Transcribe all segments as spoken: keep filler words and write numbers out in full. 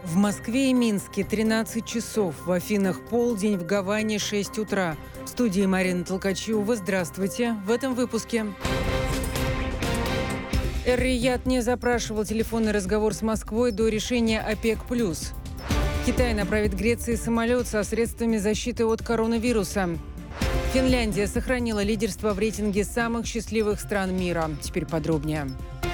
В Москве и Минске тринадцать часов, в Афинах полдень, в Гаване шесть утра. В студии Марина Толкачева. Здравствуйте. В этом выпуске. Эр-Рияд не запрашивал телефонный разговор с Москвой до решения ОПЕК+. Китай направит Греции самолет со средствами защиты от коронавируса. Финляндия сохранила лидерство в рейтинге самых счастливых стран мира. Теперь подробнее.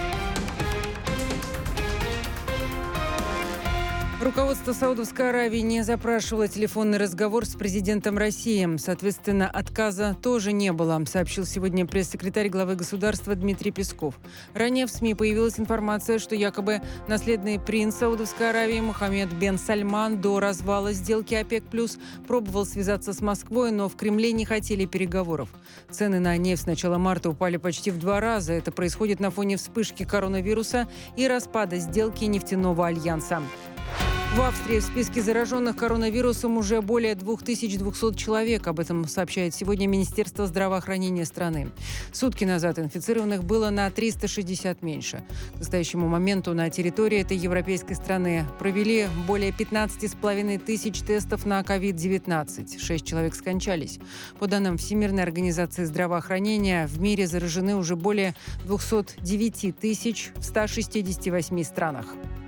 Руководство Саудовской Аравии не запрашивало телефонный разговор с президентом России. Соответственно, отказа тоже не было, сообщил сегодня пресс-секретарь главы государства Дмитрий Песков. Ранее в СМИ появилась информация, что якобы наследный принц Саудовской Аравии Мохаммед бен Сальман до развала сделки ОПЕК+ пробовал связаться с Москвой, но в Кремле не хотели переговоров. Цены на нефть с начала марта упали почти в два раза. Это происходит на фоне вспышки коронавируса и распада сделки нефтяного альянса. В Австрии в списке зараженных коронавирусом уже более две тысячи двести человек. Об этом сообщает сегодня Министерство здравоохранения страны. Сутки назад инфицированных было на триста шестьдесят меньше. К настоящему моменту на территории этой европейской страны провели более пятнадцать с половиной тысяч тестов на ковид девятнадцать. Шесть человек скончались. По данным Всемирной организации здравоохранения, в мире заражены уже более двести девять тысяч в ста шестидесяти восьми странах.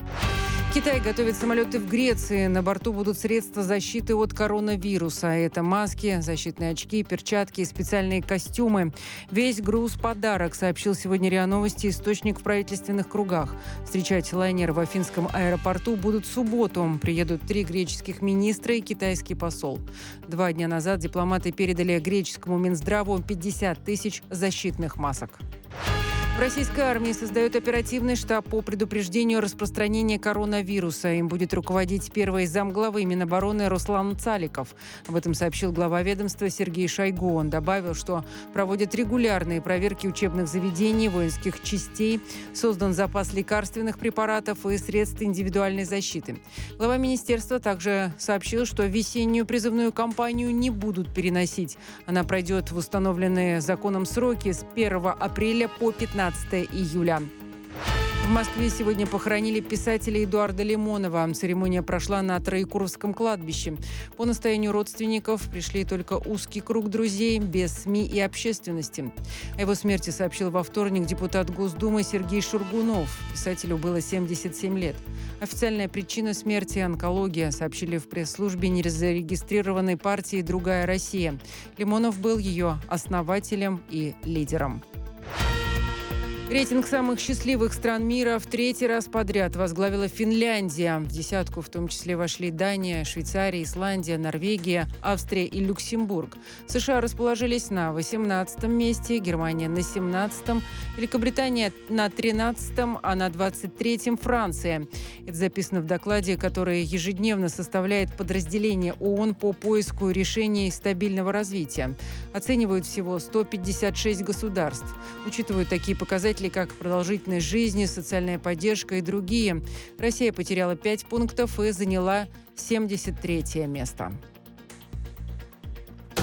Китай готовит самолеты в Греции. На борту будут средства защиты от коронавируса. Это маски, защитные очки, перчатки и специальные костюмы. Весь груз – подарок, сообщил сегодня РИА Новости источник в правительственных кругах. Встречать лайнер в Афинском аэропорту будут в субботу. Приедут три греческих министра и китайский посол. Два дня назад дипломаты передали греческому Минздраву пятьдесят тысяч защитных масок. В российской армии создают оперативный штаб по предупреждению распространения коронавируса. Им будет руководить первый замглавы Минобороны Руслан Цаликов. Об этом сообщил глава ведомства Сергей Шойгу. Он добавил, что проводят регулярные проверки учебных заведений, воинских частей, создан запас лекарственных препаратов и средств индивидуальной защиты. Глава министерства также сообщил, что весеннюю призывную кампанию не будут переносить. Она пройдет в установленные законом сроки с первого апреля по пятнадцатое июля. В Москве сегодня похоронили писателя Эдуарда Лимонова. Церемония прошла на Троекуровском кладбище. По настоянию родственников пришли только узкий круг друзей, без СМИ и общественности. О его смерти сообщил во вторник депутат Госдумы Сергей Шургунов. Писателю было семьдесят семь лет. Официальная причина смерти – онкология, сообщили в пресс-службе незарегистрированной партии «Другая Россия». Лимонов был ее основателем и лидером. Рейтинг самых счастливых стран мира в третий раз подряд возглавила Финляндия. В десятку в том числе вошли Дания, Швейцария, Исландия, Норвегия, Австрия и Люксембург. США расположились на восемнадцатом месте, Германия на семнадцатом, Великобритания на тринадцатом, а на двадцать третьем Франция. Это записано в докладе, который ежедневно составляет подразделение ООН по поиску решений стабильного развития. Оценивают всего сто пятьдесят шесть государств. Учитывают такие показатели, как продолжительность жизни, социальная поддержка и другие. Россия потеряла пять пунктов и заняла семьдесят третье место.